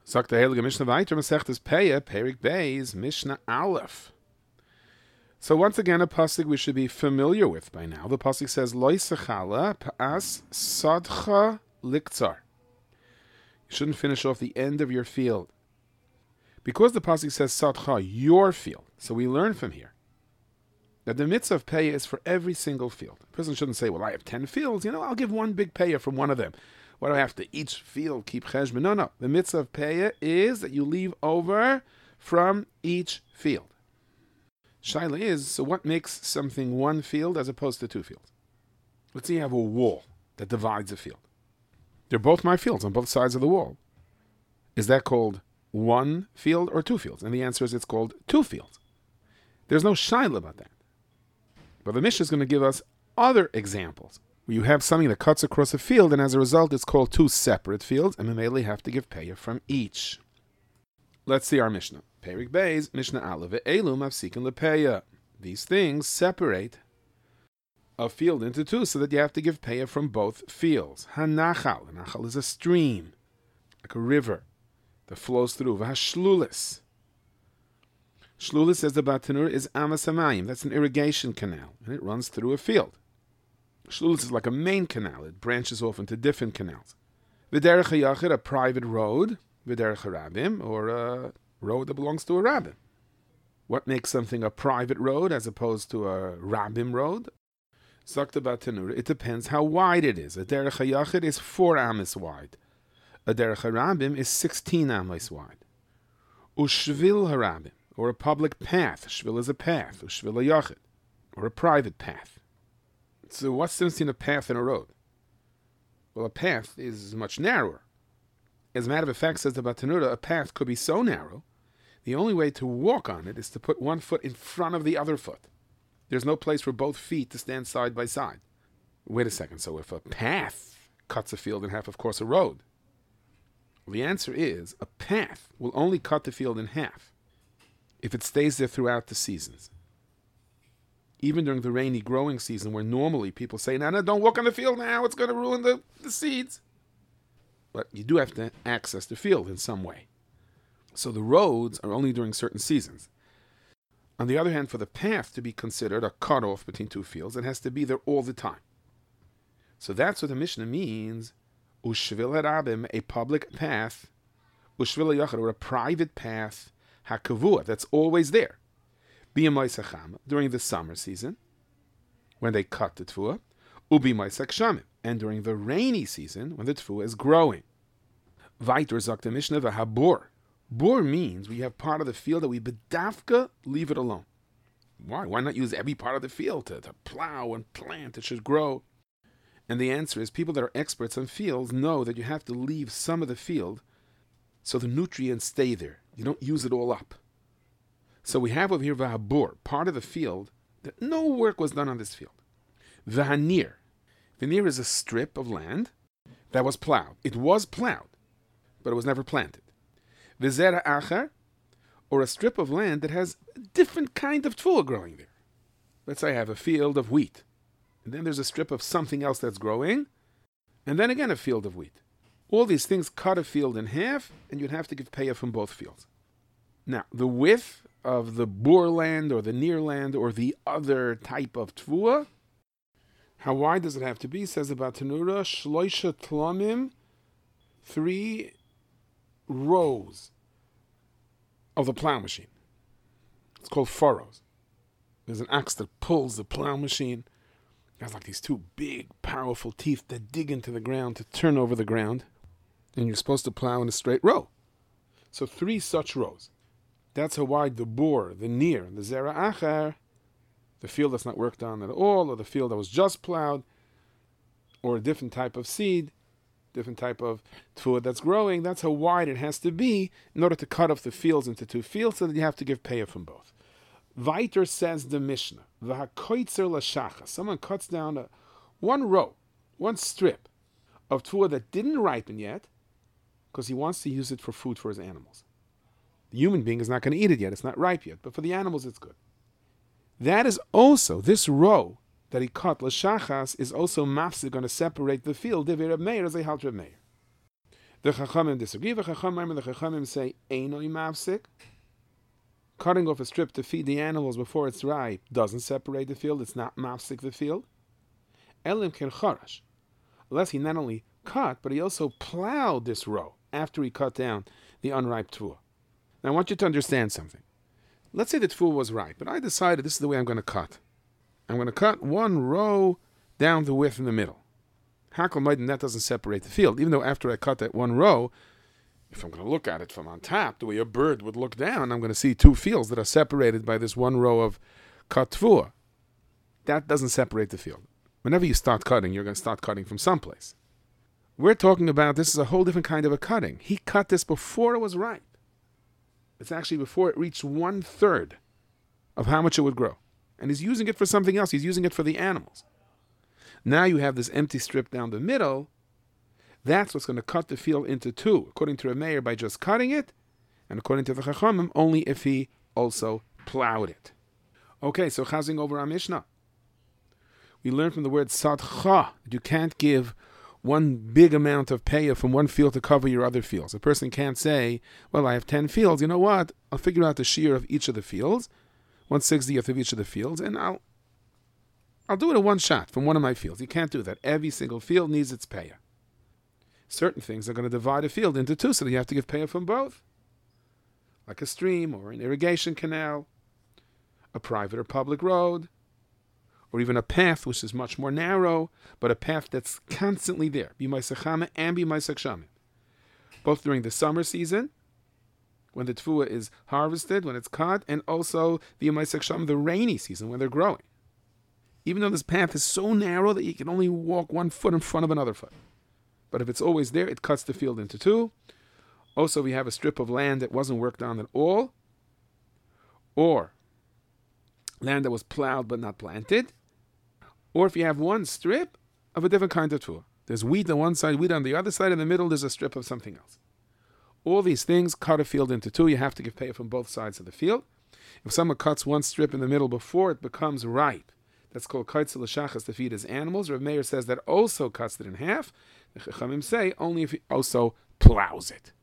Sagt der Heilige Mishnah weiter, Masechtes Peah, Perik Beis, Mishnah Aleph. So once again, a pasuk we should be familiar with by now. The pasuk says, Lo yisachala pa'as sadcha liktzar. You shouldn't finish off the end of your field. Because the pasuk says sadcha, your field. So we learn from here that the mitzvah of payah is for every single field. A person shouldn't say, well, I have 10 fields. I'll give one big payah from one of them. Why do I have to each field keep cheshbon? No. The mitzvah of payah is that you leave over from each field. Shaila is, so what makes something one field as opposed to two fields? Let's say you have a wall that divides a field. They're both my fields on both sides of the wall. Is that called one field or two fields? And the answer is it's called two fields. There's no shaila about that. But the Mishnah is going to give us other examples where you have something that cuts across a field, and as a result it's called two separate fields, and we mainly have to give payah from each. Let's see our Mishnah. Perik Beis, Mishnah Aleph, Elu mafsikin lepayah. These things separate a field into two so that you have to give payah from both fields. Hanachal. Nachal is a stream, like a river that flows through. V'hashlulis. Shlulis, says the Batanur, is Amas Hamayim. That's an irrigation canal, and it runs through a field. Shlulis is like a main canal. It branches off into different canals. V'derech hayachid, a private road. V'derech harabim, or a road that belongs to a rabbin. What makes something a private road as opposed to a rabbim road? Zakta Batanur, it depends how wide it is. A derech hayachid is 4 amas wide. A derech harabim is 16 amas wide. Ushvil harabim, or a public path. Shvil is a path. Ushvil hayachid, or a private path. So what's the difference between a path and a road? Well, a path is much narrower. As a matter of fact, says the Batanura, a path could be so narrow, the only way to walk on it is to put one foot in front of the other foot. There's no place for both feet to stand side by side. Wait a second, so if a path cuts a field in half, of course a road. Well, the answer is, a path will only cut the field in half if it stays there throughout the seasons. Even during the rainy growing season, where normally people say, no, don't walk on the field now, it's going to ruin the seeds. But you do have to access the field in some way. So the roads are only during certain seasons. On the other hand, for the path to be considered a cutoff between two fields, it has to be there all the time. So that's what the Mishnah means, Ushvil harabim, a public path, Ushvil hayachid, or a private path, hakavua, that's always there. B'yamay sacham, during the summer season, when they cut the tfuah, ubimay sachshamim, and during the rainy season, when the tfuah is growing. Vaiter zakta Mishnah v'habor. Bor means we have part of the field that we bedavka leave it alone. Why? Why not use every part of the field to plow and plant? It should grow. And the answer is, people that are experts on fields know that you have to leave some of the field so the nutrients stay there. You don't use it all up. So we have over here v'habor, part of the field that no work was done on this field. V'hanir. Veneer is a strip of land that was plowed. It was plowed, but it was never planted. V'zera achar, or a strip of land that has a different kind of tfuah growing there. Let's say I have a field of wheat, and then there's a strip of something else that's growing, and then again a field of wheat. All these things cut a field in half, and you'd have to give payah from both fields. Now, the width of the bor land or the near land or the other type of tfuah, how wide does it have to be? Says the Batanura, shloisha tlamim, 3 rows of the plow machine. It's called furrows. There's an axe that pulls the plow machine. It has like these 2 big, powerful teeth that dig into the ground to turn over the ground. And you're supposed to plow in a straight row. So 3 such rows. That's how wide the bor, the near, and the zera achar, the field that's not worked on at all, or the field that was just plowed, or a different type of seed, different type of tfuah that's growing, that's how wide it has to be in order to cut off the fields into 2 fields, so that you have to give payah from both. Weiter says the Mishnah, v'hakoitzer l'shacha, someone cuts down one row, one strip of tfuah that didn't ripen yet, because he wants to use it for food for his animals. The human being is not going to eat it yet, it's not ripe yet, but for the animals it's good. That is also, this row that he cut, l'shachas, is also mafsik, going to separate the field, Divrei Reb Meir, as a halt Reb Meir. The Chachamim disagree. The Chachamim say, Einoi mafsik. Cutting off a strip to feed the animals before it's ripe doesn't separate the field. It's not mafsik the field. Elim ken charash. Unless he not only cut, but he also plowed this row after he cut down the unripe tefua. Now I want you to understand something. Let's say the tefua was ripe, but I decided this is the way I'm going to cut. I'm going to cut one row down the width in the middle. Hakol Maiden, that doesn't separate the field. Even though after I cut that one row, if I'm going to look at it from on top, the way a bird would look down, I'm going to see two fields that are separated by this one row of cut tefua. That doesn't separate the field. Whenever you start cutting, you're going to start cutting from someplace. We're talking about this is a whole different kind of a cutting. He cut this before it was ripe. It's actually before it reached 1/3 of how much it would grow. And he's using it for something else. He's using it for the animals. Now you have this empty strip down the middle. That's what's going to cut the field into two, according to Rameir, by just cutting it, and according to the Chachamim, only if he also plowed it. Okay, so chazing over our Mishnah. We learn from the word sadcha that you can't give one big amount of payah from one field to cover your other fields. A person can't say, well, I have 10 fields. You know what? I'll figure out the shear of each of the fields, 1/60th of each of the fields, and I'll do it in one shot from one of my fields. You can't do that. Every single field needs its payah. Certain things are going to divide a field into two, so that you have to give payah from both. Like a stream or an irrigation canal, a private or public road, or even a path which is much more narrow, but a path that's constantly there. B'may sechama and b'may sechshamim. Both during the summer season, when the tefua is harvested, when it's cut, and also b'may sechshamim, the rainy season, when they're growing. Even though this path is so narrow that you can only walk 1 foot in front of another foot. But if it's always there, it cuts the field into two. Also, we have a strip of land that wasn't worked on at all, or land that was plowed but not planted, or if you have one strip of a different kind of tefua. There's wheat on one side, wheat on the other side, in the middle there's a strip of something else. All these things cut a field into two. You have to give payah from both sides of the field. If someone cuts one strip in the middle before it becomes ripe, that's called kaitzel l'shachas, to feed his animals. Rav Meir says that also cuts it in half. The Chachamim say only if he also plows it.